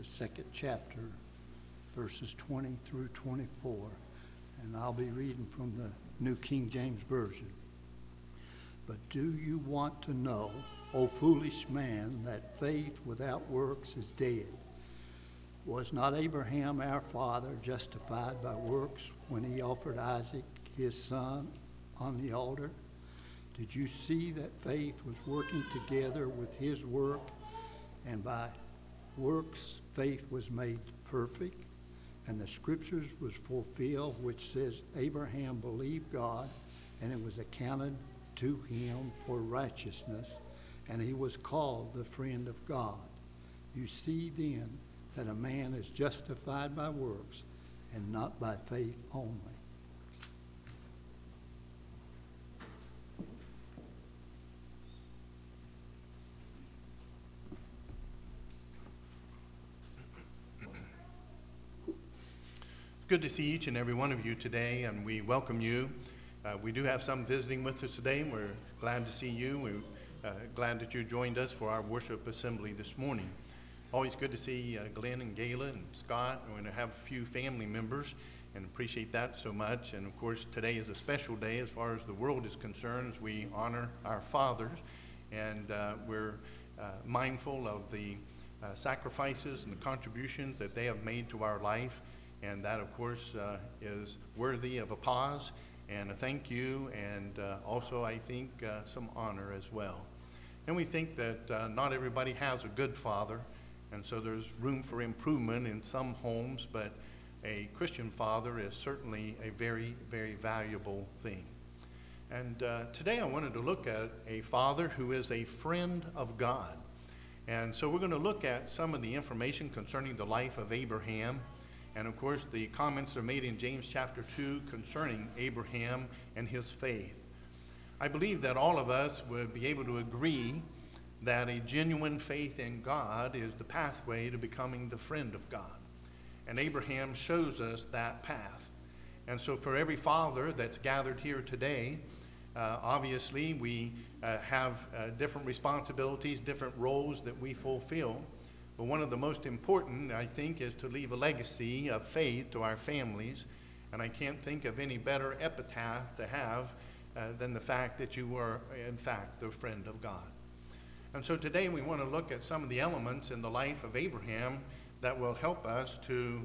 the second chapter, verses 20 through 24. And I'll be reading from the New King James Version. But do you want to know, O foolish man, that faith without works is dead? Was not Abraham our father justified by works when he offered Isaac his son on the altar? Did you see that faith was working together with his work, and by works faith was made perfect? And the scriptures was fulfilled, which says, Abraham believed God, and it was accounted to him for righteousness, and he was called the friend of God. You see then that a man is justified by works and not by faith only. Good to see each and every one of you today, and we welcome you. We do have some visiting with us today, and we're glad to see you. We're glad that you joined us for our worship assembly this morning. Always good to see Glenn and Gayla and Scott. We're going to have a few family members, and appreciate that so much. And of course, today is a special day as far as the world is concerned, as we honor our fathers, and we're mindful of the sacrifices and the contributions that they have made to our life. And that, of course, is worthy of a pause and a thank you, and also, I think, some honor as well. And we think that not everybody has a good father, and so there's room for improvement in some homes, but a Christian father is certainly a very, very valuable thing. And today I wanted to look at a father who is a friend of God. And so we're going to look at some of the information concerning the life of Abraham. And of course, the comments are made in James chapter 2 concerning Abraham and his faith. I believe that all of us would be able to agree that a genuine faith in God is the pathway to becoming the friend of God. And Abraham shows us that path. And so for every father that's gathered here today, obviously we have different responsibilities, different roles that we fulfill. But one of the most important, I think, is to leave a legacy of faith to our families. And I can't think of any better epitaph to have than the fact that you were, in fact, the friend of God. And so today we want to look at some of the elements in the life of Abraham that will help us to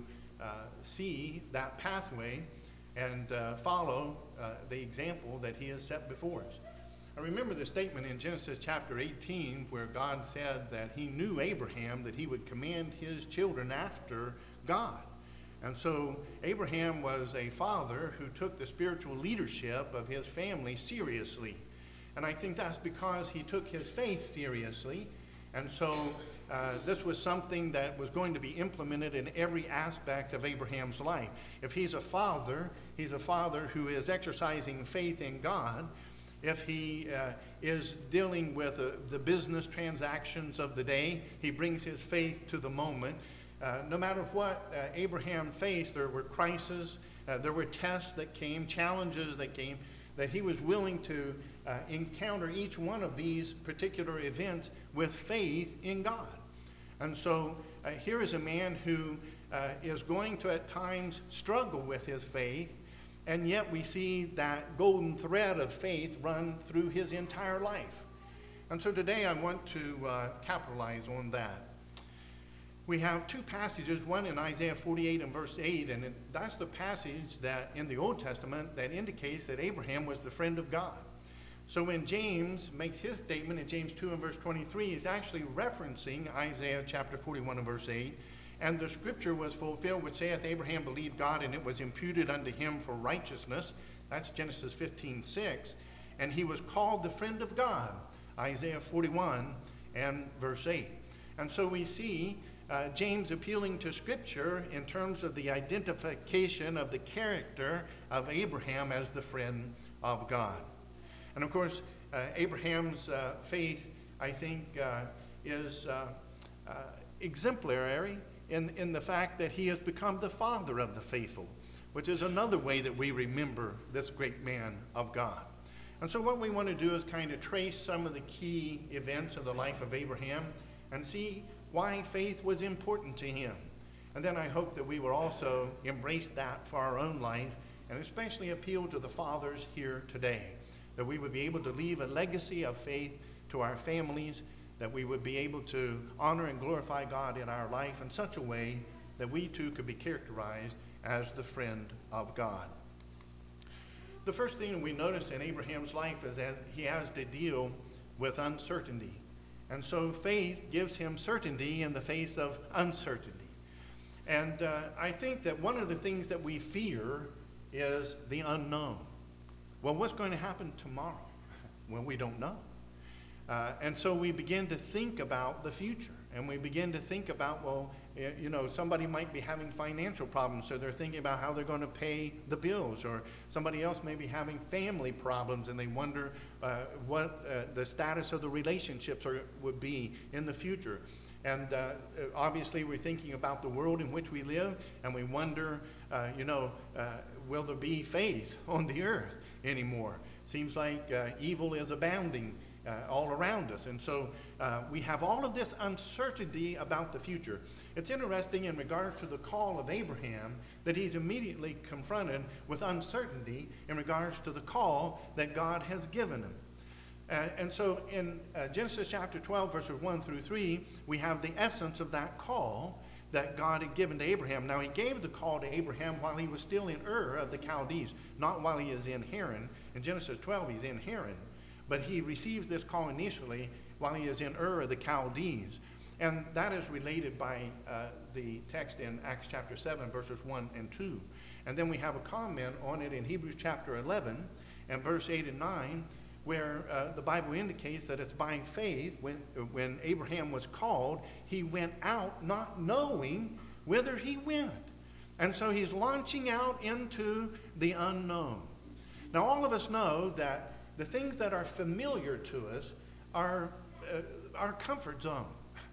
see that pathway and follow the example that he has set before us. I remember the statement in Genesis chapter 18 where God said that he knew Abraham, that he would command his children after God. And so Abraham was a father who took the spiritual leadership of his family seriously. And I think that's because he took his faith seriously. And so this was something that was going to be implemented in every aspect of Abraham's life. If he's a father who is exercising faith in God. If he is dealing with the business transactions of the day, he brings his faith to the moment. No matter what Abraham faced, there were crises, there were tests that came, challenges that came, that he was willing to encounter each one of these particular events with faith in God. And so here is a man who is going to at times struggle with his faith, and yet we see that golden thread of faith run through his entire life. And so today I want to capitalize on that. We have two passages, one in Isaiah 48 and verse 8, and that's the passage that in the Old Testament that indicates that Abraham was the friend of God. So when James makes his statement in James 2 and verse 23, he's actually referencing Isaiah chapter 41 and verse 8. And the scripture was fulfilled, which saith, Abraham believed God, and it was imputed unto him for righteousness. That's Genesis 15:6. And he was called the friend of God, Isaiah 41 and verse 8. And so we see James appealing to scripture in terms of the identification of the character of Abraham as the friend of God. And of course, Abraham's faith, I think, is exemplary in the fact that he has become the father of the faithful, which is another way that we remember this great man of God. And so what we want to do is kind of trace some of the key events of the life of Abraham and see why faith was important to him. And then I hope that we will also embrace that for our own life, and especially appeal to the fathers here today, that we would be able to leave a legacy of faith to our families, that we would be able to honor and glorify God in our life in such a way that we too could be characterized as the friend of God. The first thing we notice in Abraham's life is that he has to deal with uncertainty. And so faith gives him certainty in the face of uncertainty. And I think that one of the things that we fear is the unknown. Well, what's going to happen tomorrow? Well, we don't know. And so we begin to think about the future, and we begin to think about, well, you know, somebody might be having financial problems, so they're thinking about how they're going to pay the bills, or somebody else may be having family problems, and they wonder what the status of the relationships would be in the future. And obviously we're thinking about the world in which we live, and we wonder, will there be faith on the earth anymore? Seems like evil is abounding all around us. And so we have all of this uncertainty about the future. It's interesting in regards to the call of Abraham that he's immediately confronted with uncertainty in regards to the call that God has given him. And so in Genesis chapter 12, verses 1 through 3, we have the essence of that call that God had given to Abraham. Now, he gave the call to Abraham while he was still in Ur of the Chaldees, not while he is in Haran. In Genesis 12, he's in Haran. But he receives this call initially while he is in Ur of the Chaldees. And that is related by the text in Acts chapter 7, verses 1 and 2. And then we have a comment on it in Hebrews chapter 11 and verse 8 and 9, where the Bible indicates that it's by faith, when Abraham was called, he went out not knowing whither he went. And so he's launching out into the unknown. Now, all of us know that the things that are familiar to us are our comfort zone.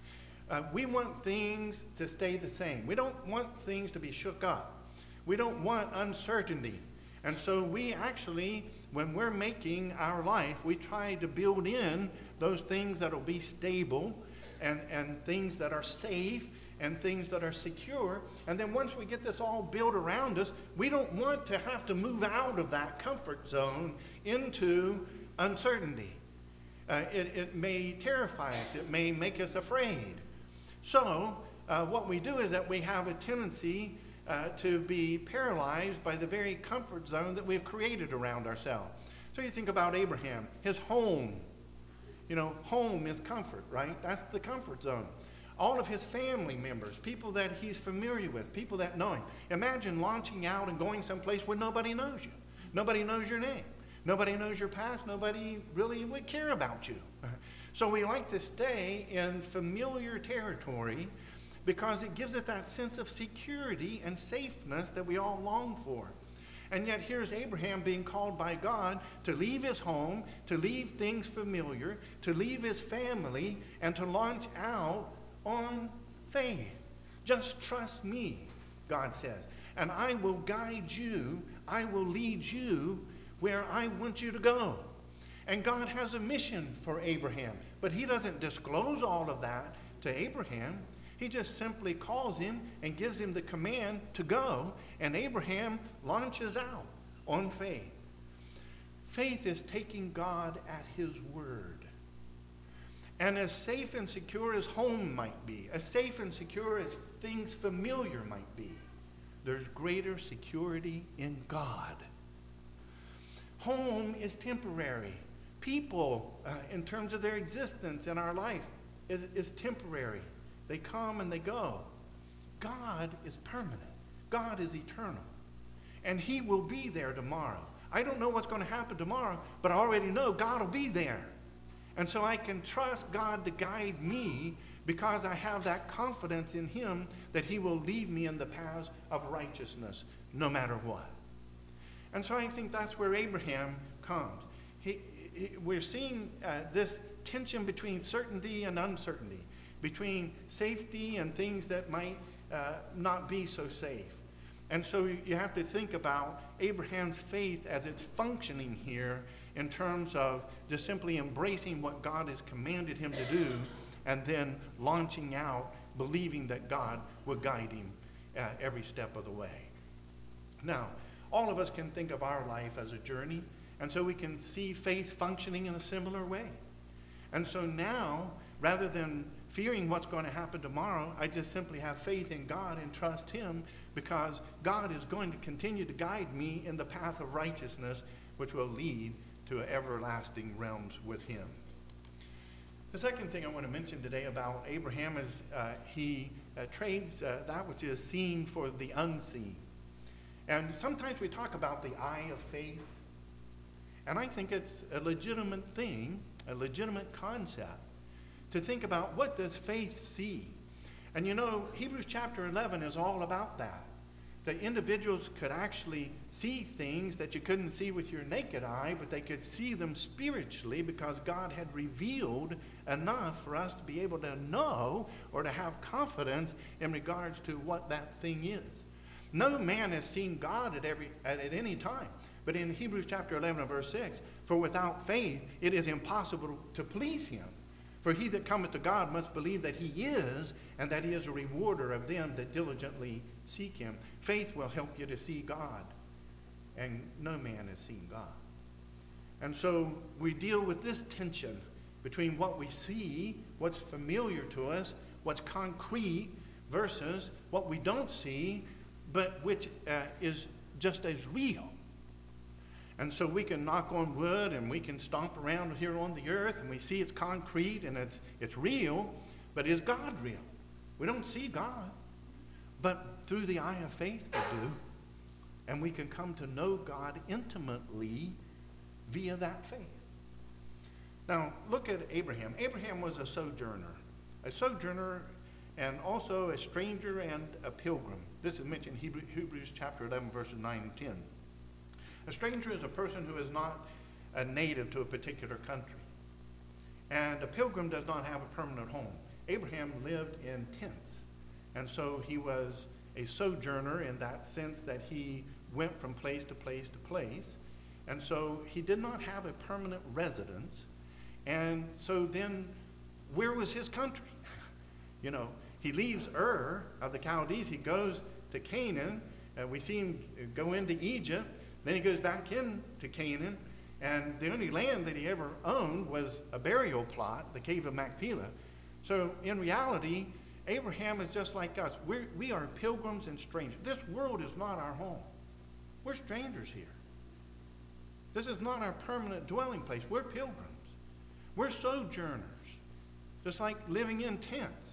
We want things to stay the same. We don't want things to be shook up. We don't want uncertainty. And so we actually, when we're making our life, we try to build in those things that will be stable and things that are safe and things that are secure. And then once we get this all built around us, we don't want to have to move out of that comfort zone into uncertainty. It may terrify us. It may make us afraid. So what we do is that we have a tendency to be paralyzed by the very comfort zone that we've created around ourselves. So you think about Abraham, his home. You know, home is comfort, right? That's the comfort zone. All of his family members, people that he's familiar with, people that know him. Imagine launching out and going someplace where nobody knows you. Nobody knows your name. Nobody knows your past. Nobody really would care about you. So we like to stay in familiar territory because it gives us that sense of security and safeness that we all long for. And yet here's Abraham being called by God to leave his home, to leave things familiar, to leave his family, and to launch out on faith. Just trust me, God says, and I will guide you, I will lead you where I want you to go. And God has a mission for Abraham, but he doesn't disclose all of that to Abraham. He just simply calls him and gives him the command to go, and Abraham launches out on faith. Faith is taking God at his word. And as safe and secure as home might be, as safe and secure as things familiar might be, there's greater security in God. Home is temporary. People, in terms of their existence in our life, is temporary. They come and they go. God is permanent. God is eternal. And he will be there tomorrow. I don't know what's going to happen tomorrow, but I already know God will be there. And so I can trust God to guide me because I have that confidence in him that he will lead me in the paths of righteousness no matter what. And so I think that's where Abraham comes. We're seeing this tension between certainty and uncertainty, between safety and things that might not be so safe. And so you have to think about Abraham's faith as it's functioning here in terms of just simply embracing what God has commanded him to do and then launching out believing that God will guide him every step of the way. Now, all of us can think of our life as a journey, and so we can see faith functioning in a similar way. And so now, rather than fearing what's going to happen tomorrow, I just simply have faith in God and trust him, because God is going to continue to guide me in the path of righteousness, which will lead to everlasting realms with him. The second thing I want to mention today about Abraham is he trades that which is seen for the unseen. And sometimes we talk about the eye of faith, and I think it's a legitimate thing, a legitimate concept, to think about what does faith see. And you know, Hebrews chapter 11 is all about that. The individuals could actually see things that you couldn't see with your naked eye, but they could see them spiritually because God had revealed enough for us to be able to know or to have confidence in regards to what that thing is. No man has seen God at any time. But in Hebrews chapter 11 and verse 6, for without faith it is impossible to please him. For he that cometh to God must believe that he is, and that he is a rewarder of them that diligently seek him. Faith will help you to see God, and no man has seen God. And so we deal with this tension between what we see, what's familiar to us, what's concrete, versus what we don't see, but which is just as real. And so we can knock on wood and we can stomp around here on the earth and we see it's concrete and it's real, but is God real? We don't see God, but through the eye of faith we do. And we can come to know God intimately via that faith. Now, look at Abraham. Abraham was a sojourner and also a stranger and a pilgrim. This is mentioned in Hebrews chapter 11, verses 9 and 10. A stranger is a person who is not a native to a particular country. And a pilgrim does not have a permanent home. Abraham lived in tents. And so he was a sojourner in that sense that he went from place to place to place. And so he did not have a permanent residence. And so then, where was his country? You know, he leaves Ur of the Chaldees. He goes to Canaan. We see him go into Egypt. Then he goes back into Canaan, and the only land that he ever owned was a burial plot, the cave of Machpelah. So in reality, Abraham is just like us. We are pilgrims and strangers. This world is not our home. We're strangers here. This is not our permanent dwelling place. We're pilgrims. We're sojourners, just like living in tents.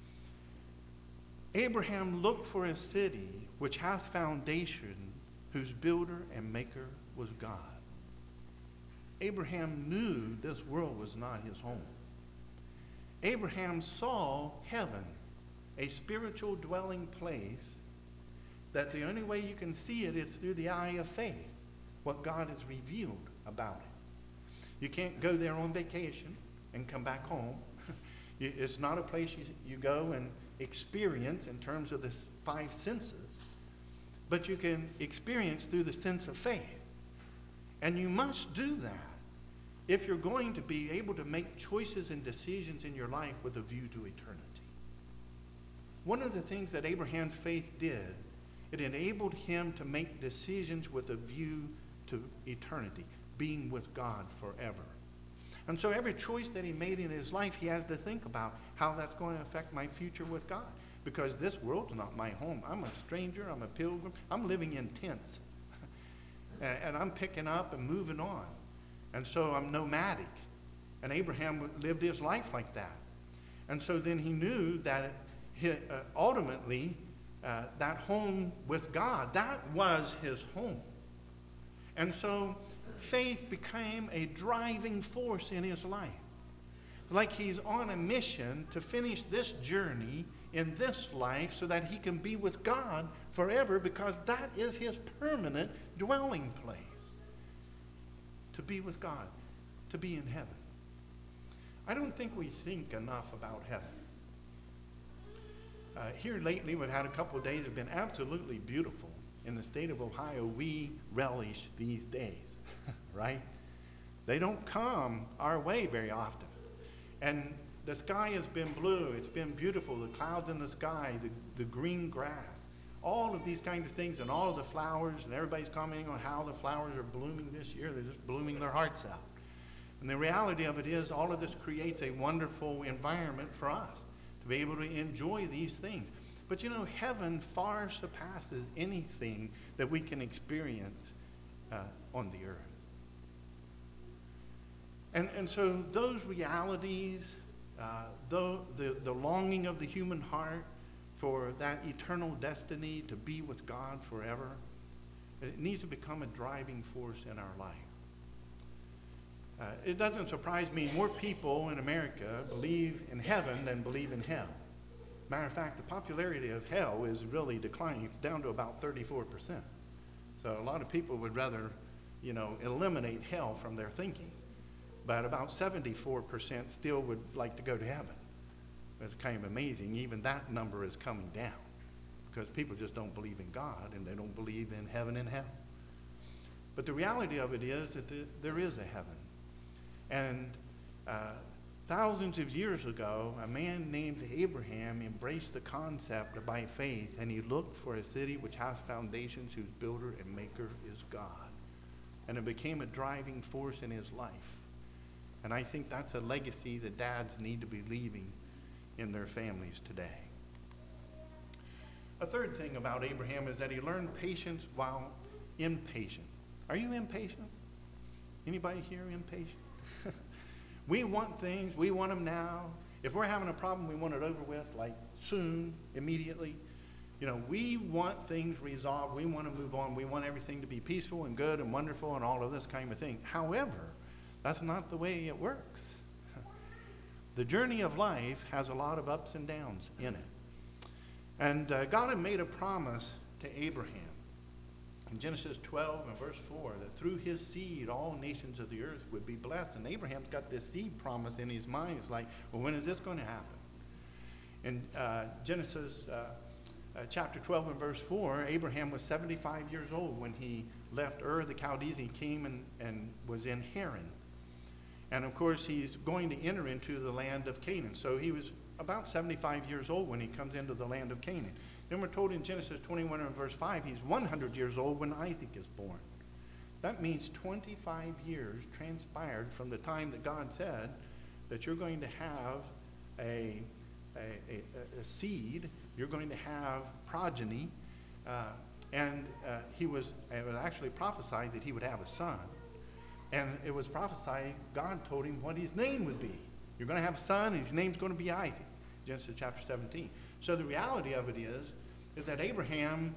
Abraham looked for a city which hath foundation, whose builder and maker was God. Abraham knew this world was not his home. Abraham saw heaven, a spiritual dwelling place, that the only way you can see it is through the eye of faith, what God has revealed about it. You can't go there on vacation and come back home. It's not a place you go and experience in terms of the five senses. But you can experience through the sense of faith. And you must do that if you're going to be able to make choices and decisions in your life with a view to eternity. One of the things that Abraham's faith did, it enabled him to make decisions with a view to eternity, being with God forever. And so every choice that he made in his life, he has to think about how that's going to affect my future with God. Because this world's not my home. I'm a stranger. I'm a pilgrim. I'm living in tents. And I'm picking up and moving on. And so I'm nomadic. And Abraham lived his life like that. And so then he knew that ultimately that home with God, that was his home. And so faith became a driving force in his life. Like he's on a mission to finish this journey in this life so that he can be with God forever, because that is his permanent dwelling place. To be with God, to be in heaven. I don't think we think enough about heaven. Here lately, we've had a couple of days that have been absolutely beautiful. In the state of Ohio, we relish these days, right? They don't come our way very often. And the sky has been blue. It's been beautiful. The clouds in the sky, the green grass, all of these kinds of things, and all of the flowers, and everybody's commenting on how the flowers are blooming this year. They're just blooming their hearts out. And the reality of it is all of this creates a wonderful environment for us to be able to enjoy these things. But you know, heaven far surpasses anything that we can experience on the earth. And so those realities, the longing of the human heart for that eternal destiny to be with God forever, it needs to become a driving force in our life. It doesn't surprise me, more people in America believe in heaven than believe in hell. Matter of fact, the popularity of hell is really declining. It's down to about 34%. So a lot of people would rather, eliminate hell from their thinking. But about 74% still would like to go to heaven. It's kind of amazing. Even that number is coming down because people just don't believe in God and they don't believe in heaven and hell. But the reality of it is that there is a heaven. And thousands of years ago, a man named Abraham embraced the concept by faith, and he looked for a city which has foundations, whose builder and maker is God. And it became a driving force in his life. And I think that's a legacy that dads need to be leaving in their families today. A third thing about Abraham is that he learned patience while impatient. Are you impatient? Anybody here impatient? We want things, we want them now. If we're having a problem, we want it over with, like soon, immediately. We want things resolved. We want to move on. We want everything to be peaceful and good and wonderful and all of this kind of thing. However, that's not the way it works. The journey of life has a lot of ups and downs in it. And God had made a promise to Abraham in Genesis 12 and verse 4 that through his seed all nations of the earth would be blessed. And Abraham's got this seed promise in his mind. It's like, well, when is this going to happen? In Genesis chapter 12 and verse 4, Abraham was 75 years old when he left Ur the Chaldees and came and was in Haran. And of course, he's going to enter into the land of Canaan. So he was about 75 years old when he comes into the land of Canaan. Then we're told in Genesis 21 and verse 5, he's 100 years old when Isaac is born. That means 25 years transpired from the time that God said that you're going to have a seed, you're going to have progeny, and it was actually prophesied that he would have a son. And it was prophesied, God told him what his name would be. You're going to have a son, and his name's going to be Isaac. Genesis chapter 17. So the reality of it is that Abraham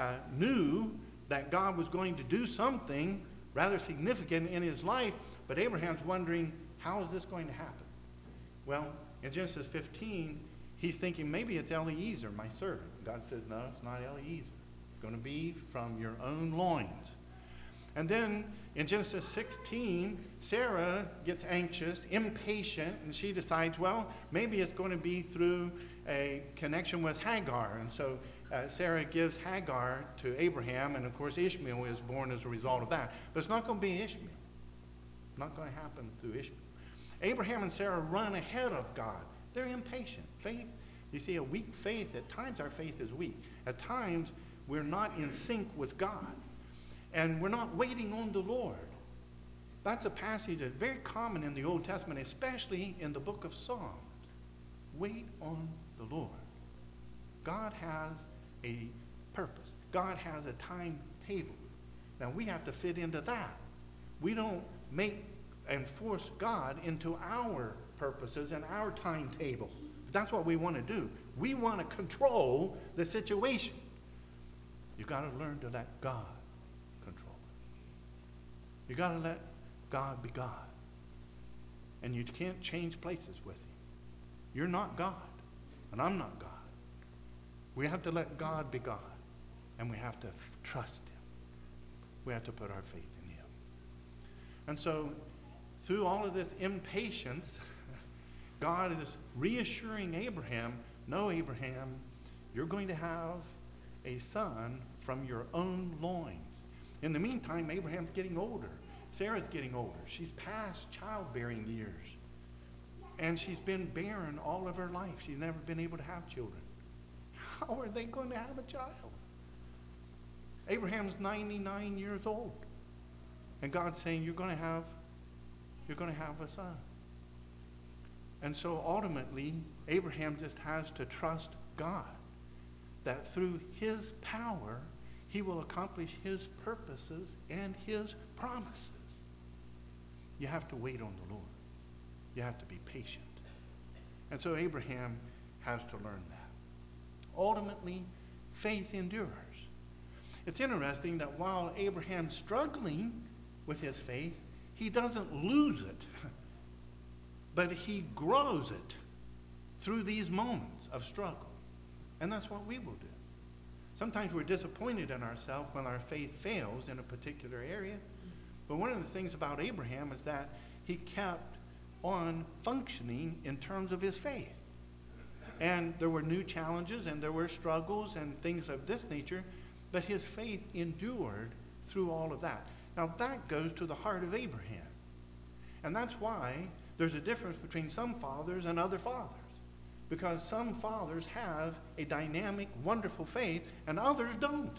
knew that God was going to do something rather significant in his life, but Abraham's wondering, how is this going to happen? Well, in Genesis 15, he's thinking, maybe it's Eliezer, my servant. God says, no, it's not Eliezer. It's going to be from your own loins. And then in Genesis 16, Sarah gets anxious, impatient, and she decides, well, maybe it's going to be through a connection with Hagar. And so Sarah gives Hagar to Abraham, and of course Ishmael is born as a result of that. But it's not going to be Ishmael. Not going to happen through Ishmael. Abraham and Sarah run ahead of God. They're impatient. Faith, you see, a weak faith, at times our faith is weak. At times we're not in sync with God. And we're not waiting on the Lord. That's a passage that's very common in the Old Testament, especially in the book of Psalms. Wait on the Lord. God has a purpose. God has a timetable. Now we have to fit into that. We don't make and force God into our purposes and our timetable. That's what we want to do. We want to control the situation. You've got to learn to let God control it. You've got to let God be God. And you can't change places with him. You're not God, and I'm not God. We have to let God be God, and we have to trust him. We have to put our faith in him. And so, through all of this impatience, God is reassuring Abraham, no, Abraham, you're going to have a son from your own loins. In the meantime, Abraham's getting older. Sarah's getting older. She's past childbearing years. And she's been barren all of her life. She's never been able to have children. How are they going to have a child? Abraham's 99 years old. And God's saying, you're going to have a son. And so ultimately, Abraham just has to trust God that through his power, he will accomplish his purposes and his promises. You have to wait on the Lord. You have to be patient. And so Abraham has to learn that. Ultimately, faith endures. It's interesting that while Abraham's struggling with his faith, he doesn't lose it, but he grows it through these moments of struggle. And that's what we will do. Sometimes we're disappointed in ourselves when our faith fails in a particular area. But one of the things about Abraham is that he kept on functioning in terms of his faith. And there were new challenges and there were struggles and things of this nature, but his faith endured through all of that. Now that goes to the heart of Abraham. And that's why there's a difference between some fathers and other fathers. Because some fathers have a dynamic, wonderful faith and others don't.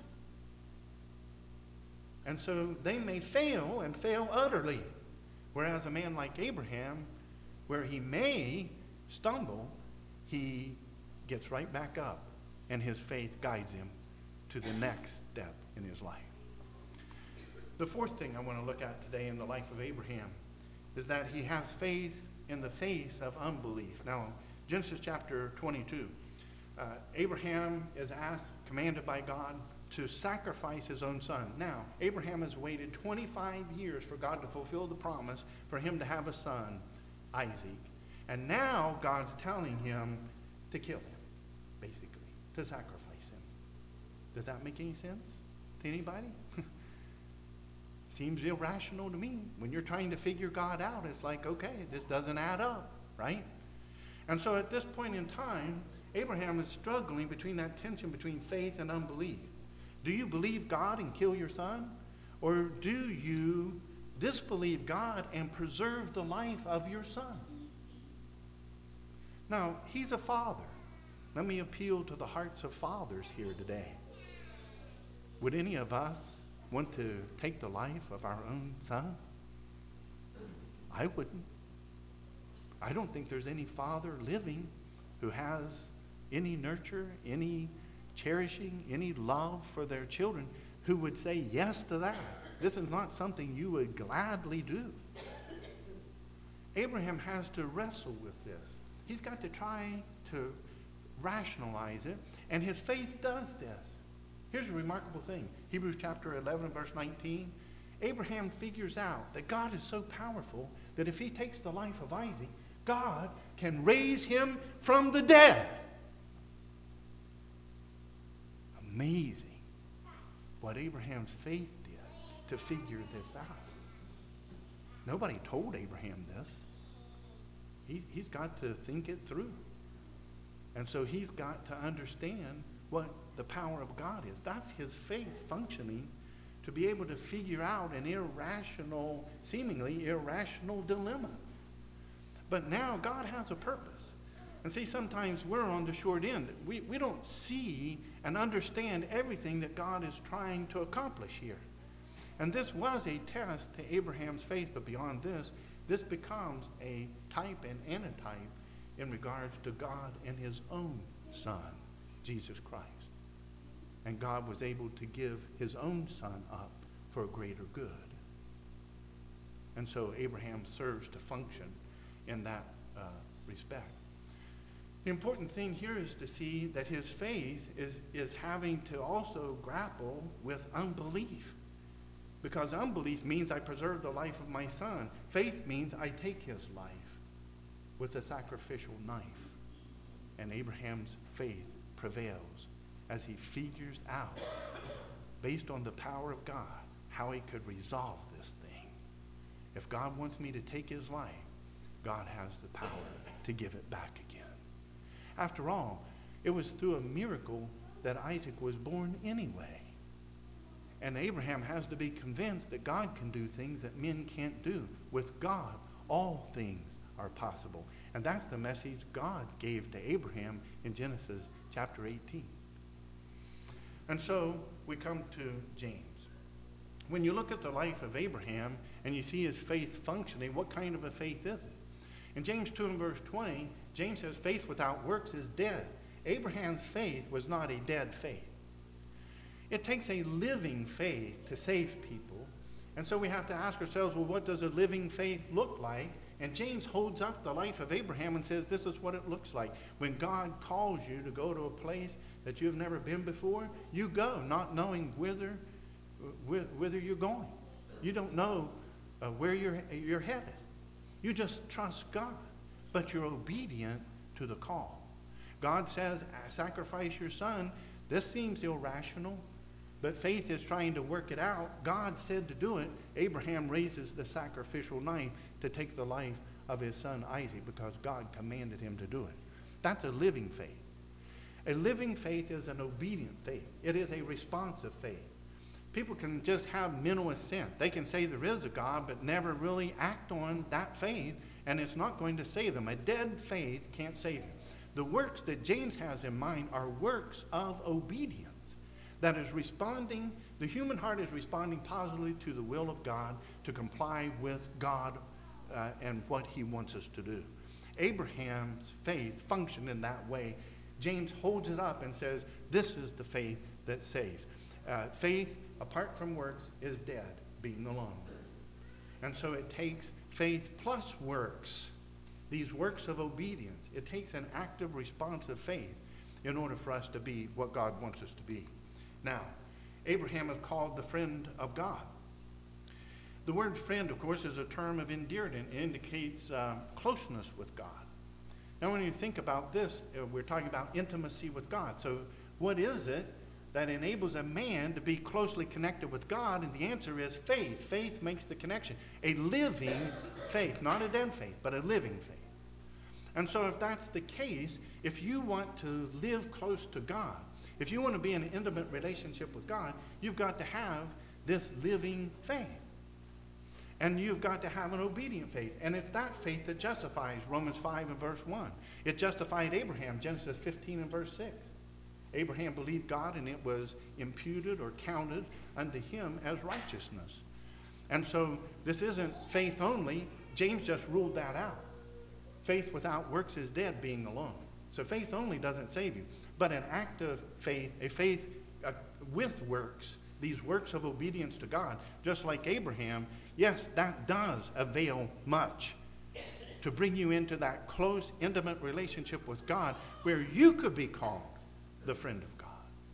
And so they may fail and fail utterly. Whereas a man like Abraham, where he may stumble, he gets right back up and his faith guides him to the next step in his life. The fourth thing I want to look at today in the life of Abraham is that he has faith in the face of unbelief. Now, Genesis chapter 22, Abraham is commanded by God to sacrifice his own son. Now, Abraham has waited 25 years for God to fulfill the promise for him to have a son, Isaac. And now God's telling him to kill him, basically, to sacrifice him. Does that make any sense to anybody? Seems irrational to me. When you're trying to figure God out, it's like, okay, this doesn't add up, right? And so at this point in time, Abraham is struggling between that tension between faith and unbelief. Do you believe God and kill your son? Or do you disbelieve God and preserve the life of your son? Now, he's a father. Let me appeal to the hearts of fathers here today. Would any of us want to take the life of our own son? I wouldn't. I don't think there's any father living who has any nurture, any cherishing, any love for their children who would say yes to that. This is not something you would gladly do. Abraham has to wrestle with this. He's got to try to rationalize it, and his faith does this. Here's a remarkable thing. Hebrews chapter 11, verse 19. Abraham figures out that God is so powerful that if he takes the life of Isaac, God can raise him from the dead. Amazing what Abraham's faith did to figure this out. Nobody told Abraham this. He's got to think it through. And so he's got to understand what the power of God is. That's his faith functioning to be able to figure out an irrational, seemingly irrational dilemma. But now God has a purpose. And see, sometimes we're on the short end. We don't see and understand everything that God is trying to accomplish here. And this was a test to Abraham's faith, but beyond this, this becomes a type and antitype in regards to God and his own son, Jesus Christ. And God was able to give his own son up for a greater good. And so Abraham serves to function in that respect. The important thing here is to see that his faith is having to also grapple with unbelief. Because unbelief means I preserve the life of my son. Faith means I take his life with a sacrificial knife. And Abraham's faith prevails as he figures out, based on the power of God, how he could resolve this thing. If God wants me to take his life, God has the power to give it back again. After all, it was through a miracle that Isaac was born anyway. And Abraham has to be convinced that God can do things that men can't do. With God, all things are possible. And that's the message God gave to Abraham in Genesis chapter 18. And so we come to James. When you look at the life of Abraham and you see his faith functioning, what kind of a faith is it? In James 2 and verse 20, James says faith without works is dead. Abraham's faith was not a dead faith. It takes a living faith to save people. And so we have to ask ourselves, well, what does a living faith look like? And James holds up the life of Abraham and says, this is what it looks like. When God calls you to go to a place that you've never been before, you go, not knowing whither you're going. You don't know where you're headed. You just trust God, but you're obedient to the call. God says, sacrifice your son. This seems irrational, but faith is trying to work it out. God said to do it. Abraham raises the sacrificial knife to take the life of his son Isaac because God commanded him to do it. That's a living faith. A living faith is an obedient faith. It is a responsive faith. People can just have mental assent. They can say there is a God, but never really act on that faith, and it's not going to save them. A dead faith can't save you. The works that James has in mind are works of obedience. That is responding, the human heart is responding positively to the will of God to comply with God and what he wants us to do. Abraham's faith functioned in that way. James holds it up and says, this is the faith that saves. Faith apart from works is dead, being alone. And so it takes faith plus works, these works of obedience. It takes an active, responsive faith in order for us to be what God wants us to be. Now, Abraham is called the friend of God. The word friend, of course, is a term of endearment. It indicates closeness with God. Now, when you think about this, we're talking about intimacy with God. So what is it that enables a man to be closely connected with God? And the answer is faith. Faith makes the connection. A living faith, not a dead faith, but a living faith. And so if that's the case, if you want to live close to God, if you want to be in an intimate relationship with God, you've got to have this living faith. And you've got to have an obedient faith. And it's that faith that justifies, Romans 5 and verse 1. It justified Abraham, Genesis 15 and verse 6. Abraham believed God, and it was imputed or counted unto him as righteousness. And so this isn't faith only. James just ruled that out. Faith without works is dead, being alone. So faith only doesn't save you. But an active faith, a faith with works, these works of obedience to God, just like Abraham, yes, that does avail much to bring you into that close, intimate relationship with God where you could be called the friend of God.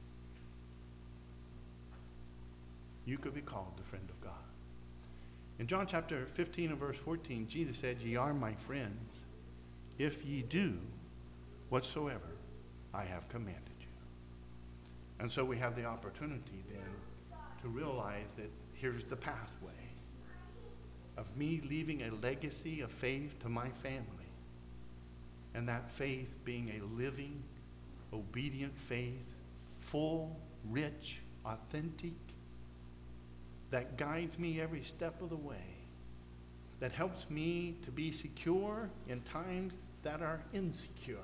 You could be called the friend of God. In John chapter 15 and verse 14, Jesus said, ye are my friends if ye do whatsoever I have commanded you. And so we have the opportunity then to realize that here's the pathway of me leaving a legacy of faith to my family. And that faith being a living, obedient faith, full, rich, authentic, that guides me every step of the way, that helps me to be secure in times that are insecure,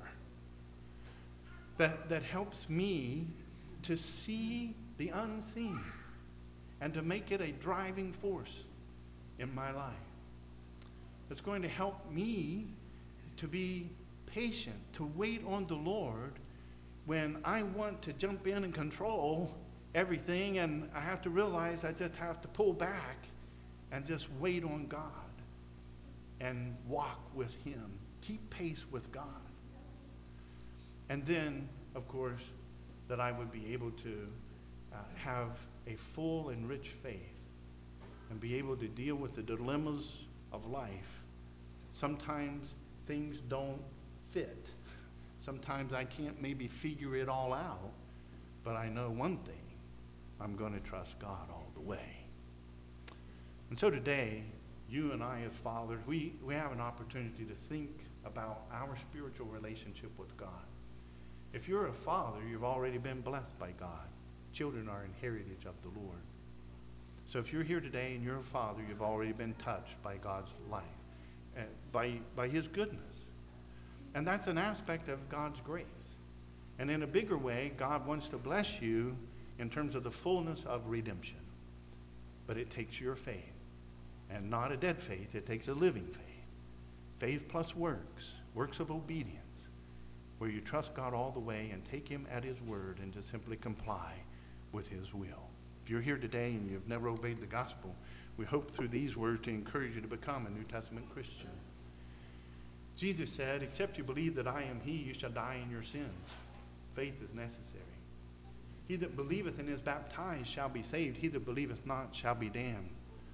that helps me to see the unseen and to make it a driving force in my life. It's going to help me to be patient, to wait on the Lord when I want to jump in and control everything, and I have to realize I just have to pull back and just wait on God and walk with him, keep pace with God. And then, of course, that I would be able to have a full and rich faith and be able to deal with the dilemmas of life. Sometimes things don't fit. Sometimes I can't maybe figure it all out, but I know one thing. I'm going to trust God all the way. And so today, you and I as fathers, we have an opportunity to think about our spiritual relationship with God. If you're a father, you've already been blessed by God. Children are an heritage of the Lord. So if you're here today and you're a father, you've already been touched by God's life, by his goodness. And that's an aspect of God's grace. And in a bigger way, God wants to bless you in terms of the fullness of redemption. But it takes your faith. And not a dead faith, it takes a living faith. Faith plus works, works of obedience, where you trust God all the way and take him at his word and just simply comply with his will. If you're here today and you've never obeyed the gospel, we hope through these words to encourage you to become a New Testament Christian. Jesus said, except you believe that I am he, you shall die in your sins. Faith is necessary. He that believeth and is baptized shall be saved. He that believeth not shall be damned.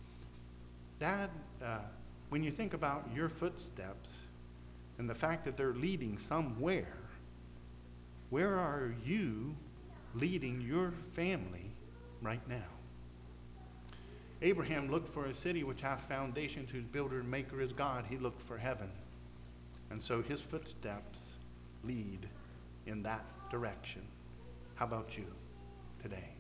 Dad, when you think about your footsteps and the fact that they're leading somewhere, where are you leading your family right now? Abraham looked for a city which hath foundations, whose builder and maker is God. He looked for heaven. And so his footsteps lead in that direction. How about you today?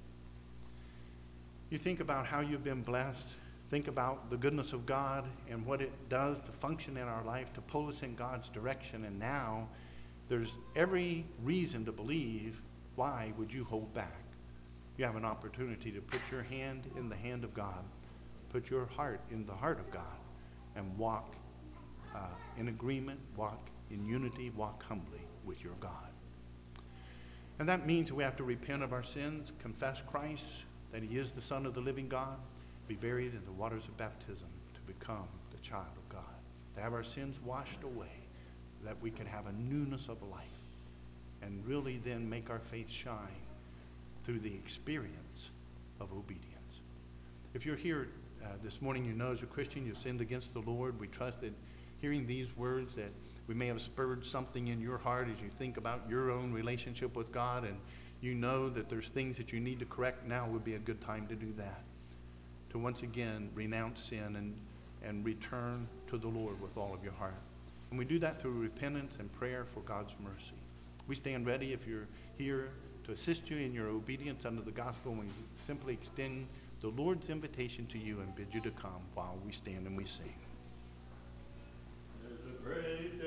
You think about how you've been blessed. Think about the goodness of God and what it does to function in our life, to pull us in God's direction. And now there's every reason to believe, why would you hold back? You have an opportunity to put your hand in the hand of God, put your heart in the heart of God, and walk in agreement, walk in unity, walk humbly with your God. And that means we have to repent of our sins, confess Christ, that he is the Son of the living God, be buried in the waters of baptism to become the child of God, to have our sins washed away, that we can have a newness of life, and really then make our faith shine through the experience of obedience. If you're here this morning, you know as a Christian you've sinned against the Lord. We trust that hearing these words that we may have spurred something in your heart as you think about your own relationship with God, and you know that there's things that you need to correct. Now would be a good time to do that, to once again renounce sin and return to the Lord with all of your heart. And we do that through repentance and prayer for God's mercy. We stand ready if you're here to assist you in your obedience under the gospel, and we simply extend the Lord's invitation to you and bid you to come while we stand and we sing. There's a great